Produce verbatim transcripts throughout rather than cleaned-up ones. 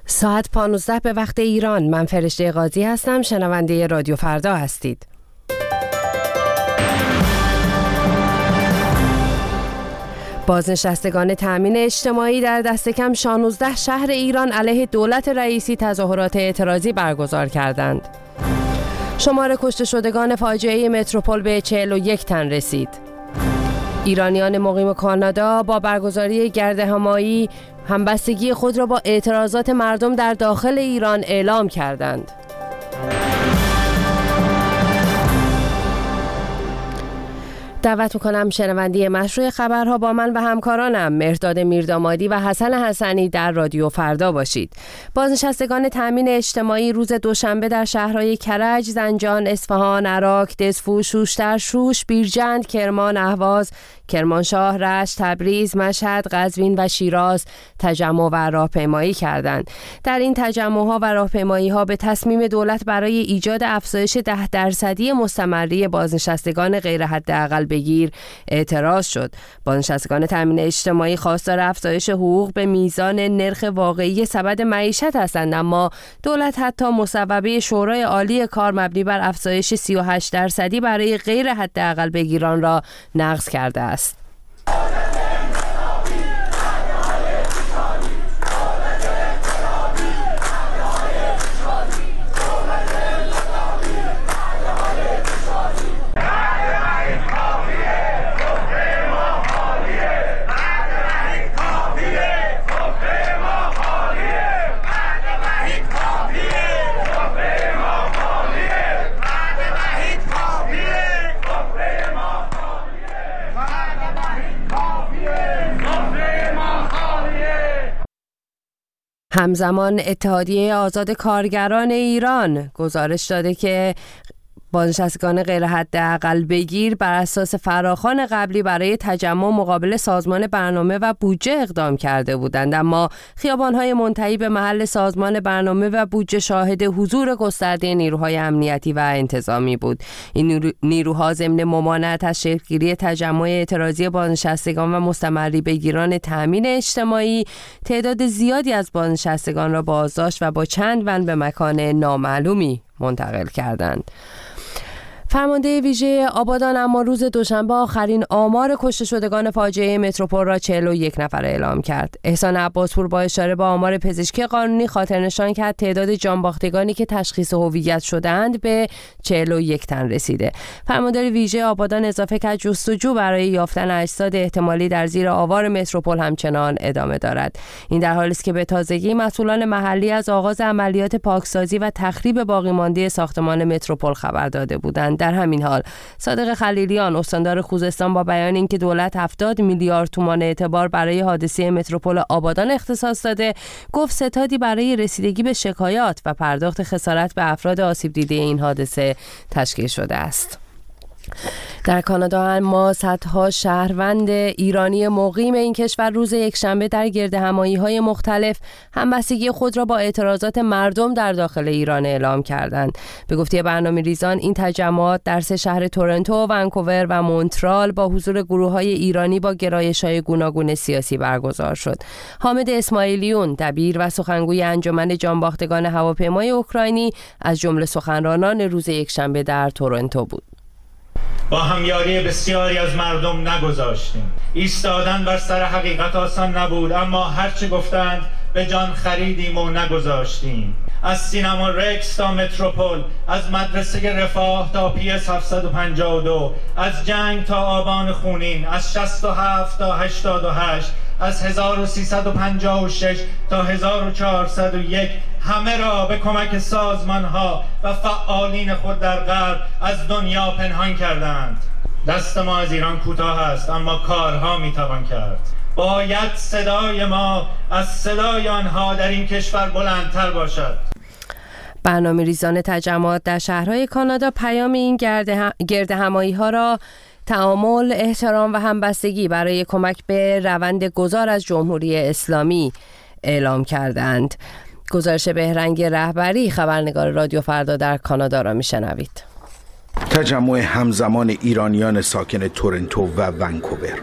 ساعت پانزده به وقت ایران. من فرشته قاضی هستم. شنونده رادیو فردا هستید. بازنشستگان تأمین اجتماعی در دست کم شانزده شهر ایران علیه دولت رئیسی تظاهرات اعتراضی برگزار کردند. شمار کشته شدگان فاجعه متروپول به چهل و یک تن رسید. ایرانیان مقیم کانادا با برگزاری گردهمایی همبستگی خود را با اعتراضات مردم در داخل ایران اعلام کردند. دعوت میکنم شنوندی مشروع خبرها با من و همکارانم مهرداد میردامادی و حسن حسنی در رادیو فردا باشید. بازنشستگان تأمین اجتماعی روز دوشنبه در شهرهای کرج، زنجان، اصفهان، عراق، دزفو، شوشتر، شوش، بیرجند، کرمان، اهواز، کرمانشاه، رشت، تبریز، مشهد، قزوین و شیراز تجمع و راهپیمایی کردند. در این تجمع‌ها و راهپیمایی‌ها به تصمیم دولت برای ایجاد افزایش ده درصدی مستمری بازنشستگان غیر حداقل بگیر اعتراض شد. بازنشستگان تأمین اجتماعی خواستار افزایش حقوق به میزان نرخ واقعی سبد معیشت هستند، اما دولت حتی مصوبه شورای عالی کار مبنی بر افزایش سی و هشت درصدی برای غیر حداقل بگیران را نقض کرده است. همزمان اتحادیه آزاد کارگران ایران گزارش داده که بازنشستگان غیر حداقل بگیر بر اساس فراخوان قبلی برای تجمع مقابل سازمان برنامه و بودجه اقدام کرده بودند، اما خیابان‌های منتهی به محل سازمان برنامه و بودجه شاهد حضور گسترده نیروهای امنیتی و انتظامی بود. این نیروها ضمن ممانعت از شکل‌گیری تجمع اعتراضی بازنشستگان و مستمری بگیران تأمین اجتماعی تعداد زیادی از بازنشستگان را بازداشت و با چند ون به مکان نامعلومی منتقل کردند. فرمانده ویژه آبادان اما روز دوشنبه آخرین آمار کشته شدگان فاجعه متروپول را چهل و یک نفر اعلام کرد. احسان عباسپور با اشاره به آمار پزشکی قانونی خاطر نشان کرد تعداد جانباختگانی که تشخیص هویت شدند به چهل و یک تن رسیده. فرمانده ویژه آبادان اضافه کرد جستجو برای یافتن اجساد احتمالی در زیر آوار متروپول همچنان ادامه دارد. این در حالی است که به تازگی مسئولان محلی از آغاز عملیات پاکسازی و تخریب باقی مانده ساختمان متروپول خبر داده بودند. در همین حال صادق خلیلیان استاندار خوزستان با بیان اینکه دولت هفتاد میلیارد تومان اعتبار برای حادثه متروپول آبادان اختصاص داده، گفت ستادی برای رسیدگی به شکایات و پرداخت خسارت به افراد آسیب دیده این حادثه تشکیل شده است. در کانادا اما صدها شهروند ایرانی مقیم این کشور روز یکشنبه در گردهمایی‌های مختلف همبستگی خود را با اعتراضات مردم در داخل ایران اعلام کردند. به گفته برنامه‌ریزان این تجمعات در سه شهر تورنتو، ونکوور و مونترال با حضور گروه‌های ایرانی با گرایش‌های گوناگون سیاسی برگزار شد. حامد اسماعیلیون دبیر و سخنگوی انجمن جانباختگان هواپیمای اوکراینی از جمله سخنرانان روز یکشنبه در تورنتو بود. با همیاری بسیاری از مردم نگذاشتیم. ایستادن بر سر حقیقت آسان نبود، اما هرچه گفتند به جان خریدیم و نگذاشتیم. از سینما رکس تا متروپول، از مدرسه رفاه تا پی اس هفتصد و پنجاه و دو، از جنگ تا آبان خونین، از شصت و هفت تا هشتاد و هشت، از هزار و سیصد و پنجاه و شش تا هزار و چهارصد و یک، همه را به کمک سازمان‌ها و فعالین خود در غرب از دنیا پنهان کردند. دست ما از ایران کوتاه است، اما کارها میتوان کرد. باید صدای ما از صدای آنها در این کشور بلندتر باشد. برنامه‌ریزان تجمعات در شهرهای کانادا پیام این گردهمایی‌ها را تعامل، احترام و همبستگی برای کمک به روند گذار از جمهوری اسلامی اعلام کردند. گزارش بهرنگ رهبری خبرنگار رادیو فردا در کانادا را میشنوید. تجمع همزمان ایرانیان ساکن تورنتو و ونکوور.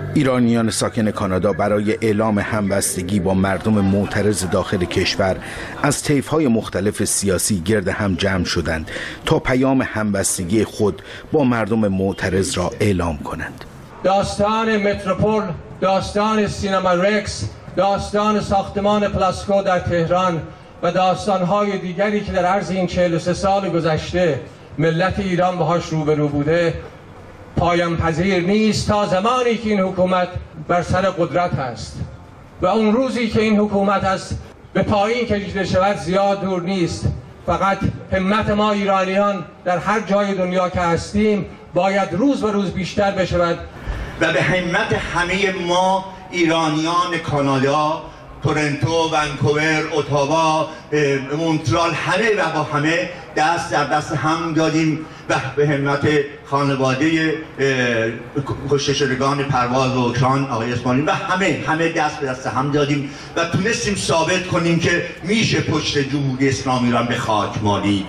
ایرانیان ساکن کانادا برای اعلام همبستگی با مردم معترض داخل کشور از طیف‌های مختلف سیاسی گرد هم جمع شدند تا پیام همبستگی خود با مردم معترض را اعلام کنند. داستان متروپول، داستان سینما رکس، داستان ساختمان پلاسکو در تهران و داستان‌های دیگری که در عرض این چهل و سه سال گذشته ملت ایران باهاش روبرو بوده پایان پذیر نیست تا زمانی که این حکومت بر سر قدرت است و اون روزی که این حکومت از به پایین کشیده شود زیاد دور نیست. فقط همت ما ایرانیان در هر جای دنیا که هستیم باید روز به روز بیشتر بشود و به همت همه ما ایرانیان کانادا، تورنتو، ونکوور، اتاوا، مونترال، همه و با همه دست در دست هم دادیم و به همت خانواده کشته شدگان پرواز و اوکراین آقای اسماعیلی و همه همه دست به دست هم دادیم و تونستیم ثابت کنیم که میشه پشت جمهوری اسلامی ایران به خاک مالید.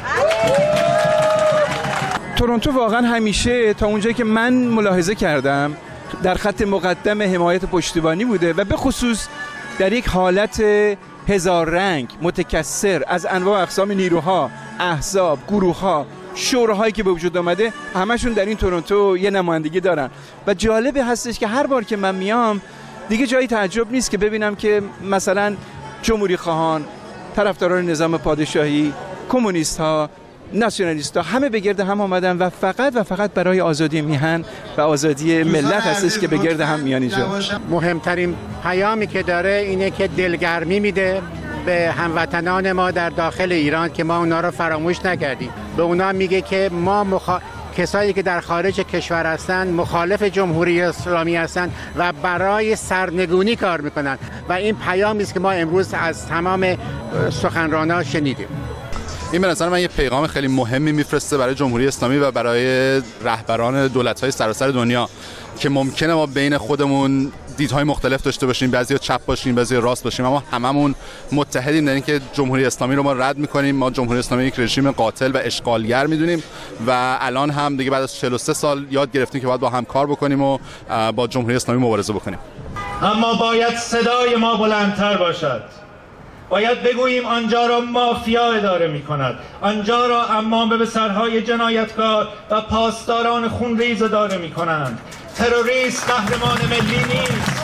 تورنتو واقعا همیشه تا اونجایی که من ملاحظه کردم در خط مقدم حمایت پشتیبانی بوده و به خصوص در یک حالت هزار رنگ متکثر از انواع اقسام نیروها، احزاب، گروه‌ها، شوراهایی که به وجود آمده همشون در این تورنتو یه نمایندگی دارن و جالبه هستش که هر بار که من میام دیگه جایی تعجب نیست که ببینم که مثلا جمهوری خواهان، طرفداران نظام پادشاهی، کمونیست ها، ناسیونالیست ها همه به گرد هم آمدن و فقط و فقط برای آزادی میهن و آزادی ملت هستش که به گرد هم میان اینجا. مهمترین پیامی که داره اینه که دلگرمی میده به هموطنان ما در داخل ایران که ما اونا رو فراموش نکردیم. به اونا میگه که ما مخا... کسایی که در خارج کشور هستن مخالف جمهوری اسلامی هستن و برای سرنگونی کار میکنن و این پیامی است که ما امروز از تمام سخنرانان شنیدیم. این به نظر من یه پیغام خیلی مهمی میفرسته برای جمهوری اسلامی و برای رهبران دولت‌های سراسر دنیا که ممکنه ما بین خودمون دیدهای مختلف داشته باشیم، بعضیا چپ باشیم، بعضیا راست باشیم، اما هممون متحدیم در اینکه جمهوری اسلامی رو ما رد می‌کنیم. ما جمهوری اسلامی یک رژیم قاتل و اشغالگر می‌دونیم و الان هم دیگه بعد از چهل و سه سال یاد گرفتیم که باید با هم کار بکنیم و با جمهوری اسلامی مبارزه بکنیم. اما باید صدای ما بلندتر باشد. باید بگوییم آنجا را مافیا اداره می کند، آنجا را امام به سرهای جنایتکار و پاسداران خونریز اداره می کنند. تروریست قهرمان ملی نیست.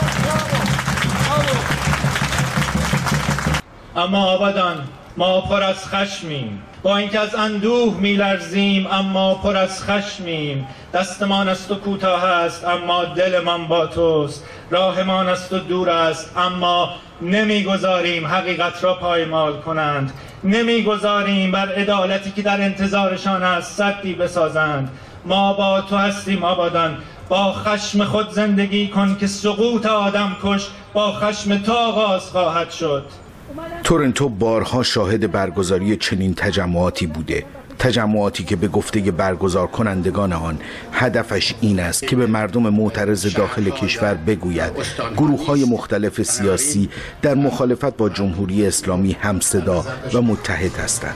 اما آبادان، ما پر از خشمیم، با اینکه از اندوه میلرزیم اما پر از خشمیم. دستمان از تو کوتاه است اما دلمان با توست، راهمان از تو دور است اما نمیگذاریم حقیقت را پایمال کنند، نمیگذاریم بر عدالتی که در انتظارشان است سدی بسازند. ما با تو هستیم آبادان، با خشم خود زندگی کن که سقوط آدم کش با خشم تو آغاز خواهد شد. تورنتو بارها شاهد برگزاری چنین تجمعاتی بوده، تجمعاتی که به گفته برگزار کنندگان آن هدفش این است که به مردم معترض داخل کشور بگوید گروه‌های مختلف سیاسی در مخالفت با جمهوری اسلامی همصدا و متحد هستند.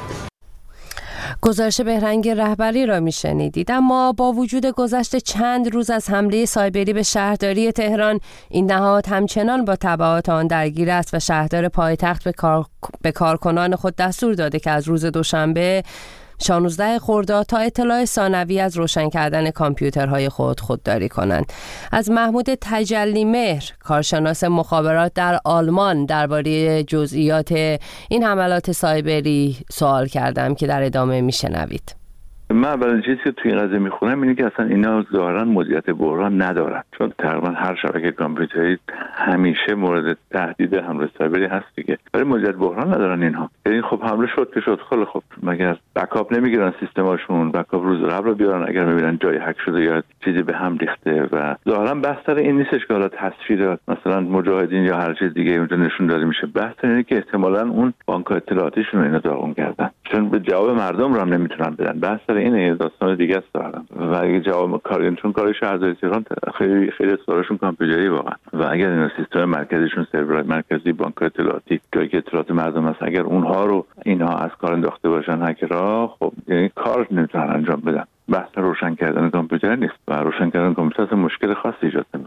گزارش بهرنگ رهبری را میشنیدید. اما با وجود گذشت چند روز از حمله سایبری به شهرداری تهران، این نهاد همچنان با تبعات آن درگیر است و شهردار پایتخت به, کار... به کارکنان خود دستور داده که از روز دوشنبه شانزده خرداد تا اطلاع ثانوی از روشن کردن کامپیوترهای خود خودداری کنند. از محمود تجلی مهر، کارشناس مخابرات در آلمان، درباره جزئیات این حملات سایبری سوال کردم که در ادامه میشنوید. من اولین چیزی که توی این قضیه میخونم اینه که اصلا اینا ظاهرا مدیریت بحران ندارن، چون تقریبا هر شبکه کامپیوتری همیشه مورد تهدید حمله سایبری هست دیگه. ولی مدیریت بحران ندارن اینها. یعنی خب حمله شد که شد، خیلی خب مگر بکاپ نمیگیرن سیستماشون، بکاپ روز قبل رو بیارن اگر میبینن جای هک شده یا چیزی به هم ریخته. و ظاهرا بحث سر این نیستش که حالا تصویر مثلا مجاهدین یا هر چیز دیگه اونجا نشون داده میشه. بحث اینه که احتمالاً اون بانک اطلاعاتیشون اینا داغون کردن، چون به جواب مردم رو هم نمیتونن بدن. بحث اینه داستان دیگه است دارن. و اگه جواب کار چون کار شهرداری تهران خیلی خیلی استوارشون کامپیوتری واقعا، و اگر این سیستم مرکزیشون سرور مرکزی بانک اطلاعاتی جایی که اطلاعات مردم هست اگر اونها رو اینها از کار انداخته باشن هکرها، خب یعنی کار نمیتونن انجام بدن. بحث روشن کردن کامپیوتر نیست و روشن کردن کامپیوتر مشکل خاصی ایجاد نمیکنه.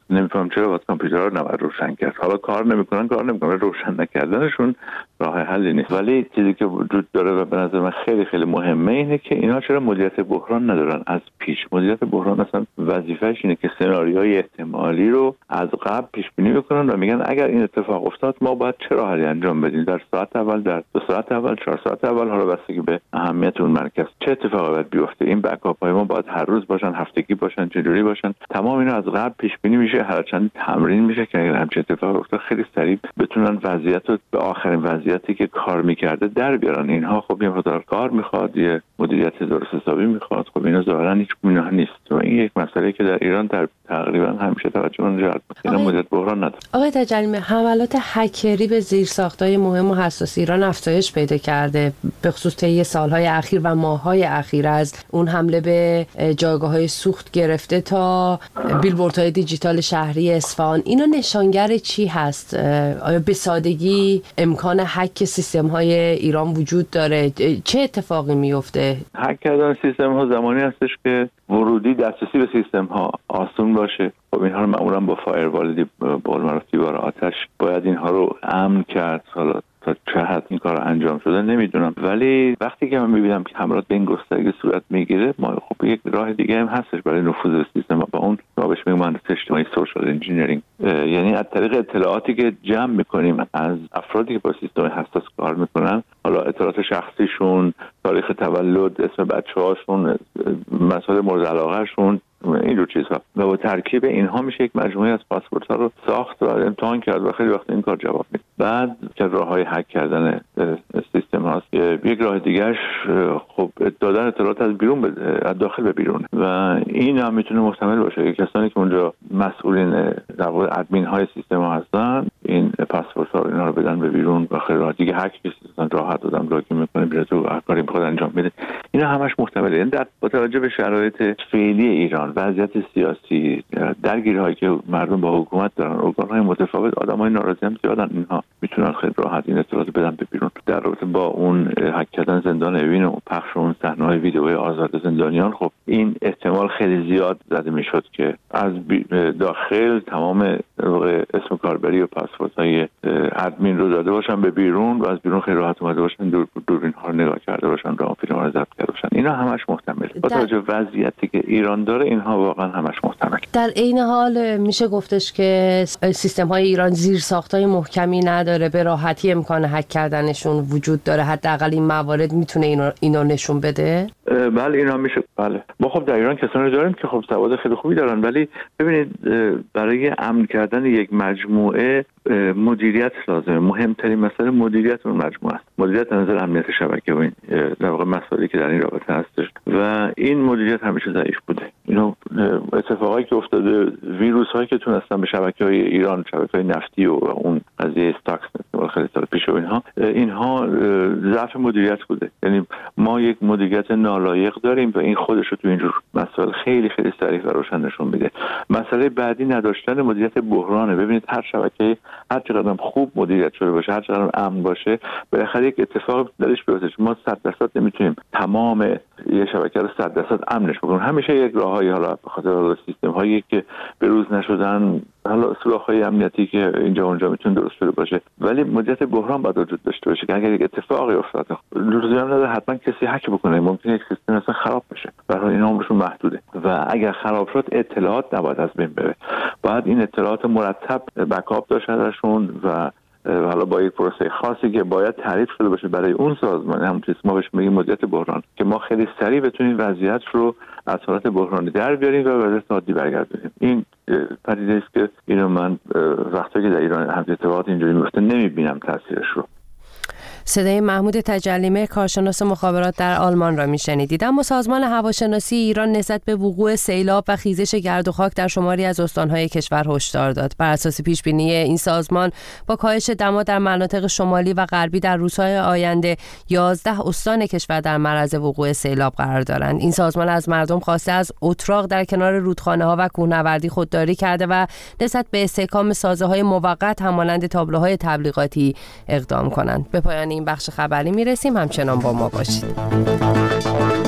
نمیفهم چرا باید کامپیوترها رو نباید روشن کرد. حالا کار نمیکنن کار نمیکنن روشن نکردنشون راه حلی نیست. ولی چیزی که وجود داره و به نظر من خیلی خیلی مهمه اینه که اینا چرا مدیریت بحران ندارن از پیش. مدیریت بحران اصلا وظیفه‌اش اینه که سناریوهای احتمالی رو از قبل پیش بینی بکنن و میگن اگر این اتفاق افتاد ما باید چه راهی انجام بدیم، در ساعت اول، در دو ساعت اول، چهار ساعت اول، حالا بستگی به اهمیت اون مرکز چه اتفاقی باید بیفته. این بکاپ های ما باید هر روز باشن، هفتگی باشن، چجوری باشن. تمام اینا از قبل پیش بینی میشه، هرچند تمرین میشه که اگر همچین اتفاقی افتاد خیلی سریع بتونن وضعیت رو به آخرین وضعیتی که کار میکرده در بیارن. اینها خب یه مقدار کار میخواد، یه مدیریت درست حسابی میخواد. خب اینا ظاهرا هیچ گونه نیست و این یک مسئله که در ایران در تقریبا همیشه توجه اون جلب میکنه. اینا مدیریت بحران نداره. آقای تجلیمی، حملات هکری به زیرساخت‌های مهم و حساس ایران افزایش پیدا کرده، به خصوص طی سال‌های اخیر و ماه‌های اخیر، از اون حمله به جایگاه‌های سوخت گرفته تا بیلبوردهای دیجیتال شهری اصفهان. اینا نشانگر چی هست؟ آیا به سادگی امکان هک سیستم‌های ایران وجود داره؟ چه اتفاقی میفته؟ هک کردن سیستم‌ها زمانی هستش که ورودی دسترسی به سیستم‌ها آسون باشه. خب اینها رو معمولا با فایروال دی بال معروف دیوار آتش باید اینها رو امن کرد. حالا تا چه حد این کار انجام شده نمیدونم، ولی وقتی که من میبینم که حملات به این گسترگی صورت میگیره، ما خب یک راه دیگه هم هستش برای نفوذ به سیستم با اون بهش میگم مهندسی اجتماعی، سوشال انجینیرینگ. یعنی از طریق اطلاعاتی که جمع میکنیم از افرادی که با سیستم حساس کار میکنن، حالا اطلاعات شخصیشون، تاریخ تولد، اسم بچه‌هاشون، مسائل مورد علاقه‌شون، این دو چیزها و با ترکیب اینها میشه یک مجموعه از پاسپورت‌ها رو ساخت و امتحان کرد و خیلی وقت این کار جواب میده. بعد که راه‌های هک کردن سیستم هاست. یک راه دیگه‌اش خب دادن اطلاعات از بیرون به از داخل به بیرون و این هم میتونه محتمل باشه که کسانی که اونجا مسئولین در واقع ادمین های سیستم ها هستن این پاسپورت‌ها رو اینا رو بدن به بیرون و خیلی راه دیگه هک سیستم راحت دادن لاگین می‌کنه میره تو هر کاری می‌خواد انجام بده. اینا همش محتمله. یعنی در با توجه به شرایط فعلی ایران، وضعیت سیاسی، درگیری‌هایی که مردم با حکومت دارن، ارگان‌های متفاوت، آدم‌های ناراضی هم زیادن، اینها میتونن خیلی راحت این اطلاعات بدن به بیرون. در رابطه با اون هک کردن زندان اوین و پخش اون صحنه‌های ویدئوی آزاد زندانیان، خب این احتمال خیلی زیاد زده میشد که از داخل تمام اسم کاربری و پاسپورت‌های ادمین رو داده باشن به بیرون و از بیرون خیلی راحت اومده باشن، دور دوربین‌ها رو نگاه کرده باشن، رام فیلم‌ها رو ضبط کرده باشن. اینا همش محتمله. با توجه به وضعیتی که ایران داره اینها واقعا همش محتمل. در عین حال میشه گفتش که سیستم‌های ایران زیرساخت‌های محکمی نداره، به راحتی امکان هک کردنشون وجود داره. حداقل این موارد میتونه اینو اینو نشون بده. بله اینا میشه. بله ما خب در ایران کسانی داریم که خب سواد خیلی خوبی دارن، ولی ببینید برای امن کردن یک مجموعه مدیریت لازمه. مهمترین مسئله مدیریت اون مجموعه است. مدیریت از نظر امنیت شبکه و این در واقع مسائلی که در این رابطه هستش و این مدیریت همیشه ضعیف بوده. اینو اتفاقایی که افتاده، ویروس هایی که تونستن به شبکه‌های ایران، شبکه‌های نفتی و اون قضیه استاکس خیلی سال پیش و اینها اینها ضعف مدیریت بوده. یعنی ما یک مدیریت نالایق داریم و این خودش رو تو اینجور مسائل خیلی خیلی صریح و روشن نشون میده. مسئله بعدی نداشتن مدیریت بحرانه. ببینید هر شبکه هر چقدر خوب مدیریت شده باشه، هر چقدر امن باشه، بالاخره یک اتفاق درش بیفته. ما صد درصد نمیتونیم تمام یه شبکه رو صد درصد امنش بکنیم. همیشه یک راههایی، حالا به خاطر سیستم هایی که به روز نشدن، حالا سوراخ‌های امنیتی که اینجا اونجا میتونه درست شده باشه، ولی مدیریت بحران باید وجود داشته باشه که اگر یک اتفاقی افتاد لزوما نداره حتما کسی هک بکنه. ممکنه یک سیستم اصلا خراب بشه، برای این عمرشون محدوده و اگر خراب شد اطلاعات نباید از بین بره. باید این اطلاعات مرتب بکاپ داشته ازشون و حالا با یک پروسه خاصی که باید تعریف شده باشه برای اون سازمان، همون چیزی ما بهش میگیم مدیریت بحران، که ما خیلی سریع بتونیم وضعیت رو از حالت بحرانی در بیاریم و وضعیت عادی برگردونیم. این پدیده است که اینو من وقتی که در ایران هم اتفاقات اینجوری میفته نمیبینم تاثیرش رو. صدای محمود تجلیمی، کارشناس مخابرات در آلمان را میشنیدید. اما سازمان هواشناسی ایران نسبت به وقوع سیلاب و خیزش گرد و خاک در شماری از استان‌های کشور هشدار داد. بر اساس پیش‌بینی این سازمان با کاهش دما در مناطق شمالی و غربی در روزهای آینده یازده استان کشور در معرض وقوع سیلاب قرار دارند. این سازمان از مردم خواسته از اتراق در کنار رودخانه‌ها و کوهنوردی خودداری کرده و نسبت به استحکام سازه‌های موقت همانند تابلوهای تبلیغاتی اقدام کنند. به پایان این بخش خبری میرسیم. همچنان با ما باشید.